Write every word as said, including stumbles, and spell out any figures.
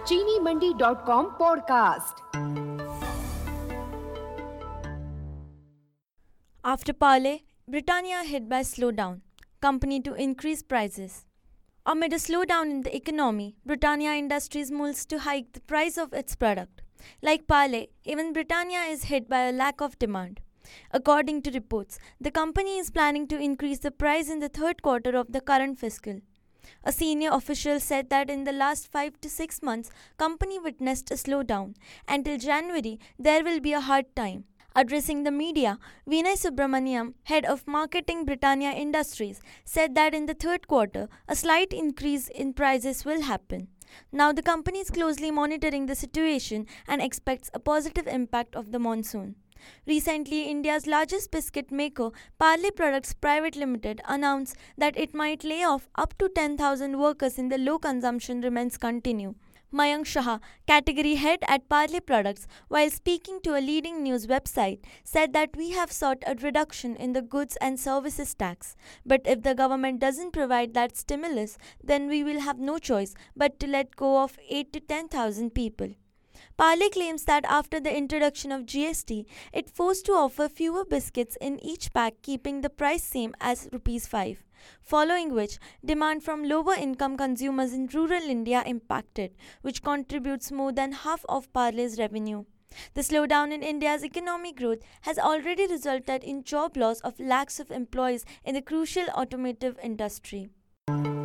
चीनी Mandi dot com podcast. After Parle, Britannia hit by slowdown, company to increase prices. Amid a slowdown in the economy, Britannia Industries moves to hike the price of its product. Like Parle, even Britannia is hit by a lack of demand. According to reports, the company is planning to increase the price in the third quarter of the current fiscal. A senior official said that in the last five to six months, company witnessed a slowdown. Until January, there will be a hard time. Addressing the media, Vinay Subramaniam, head of marketing Britannia Industries, said that in the third quarter, a slight increase in prices will happen. Now the company is closely monitoring the situation and expects a positive impact of the monsoon. Recently, India's largest biscuit maker, Parle Products Private Limited, announced that it might lay off up to ten thousand workers in the low consumption remains continue. Mayank Shah, category head at Parle Products, while speaking to a leading news website, said that we have sought a reduction in the goods and services tax. But if the government doesn't provide that stimulus, then we will have no choice but to let go of eight to ten thousand people. Parle claims that after the introduction of G S T, it forced to offer fewer biscuits in each pack, keeping the price same as rupees five. Following which, demand from lower income consumers in rural India impacted, which contributes more than half of Parle's revenue. The slowdown in India's economic growth has already resulted in job loss of lakhs of employees in the crucial automotive industry.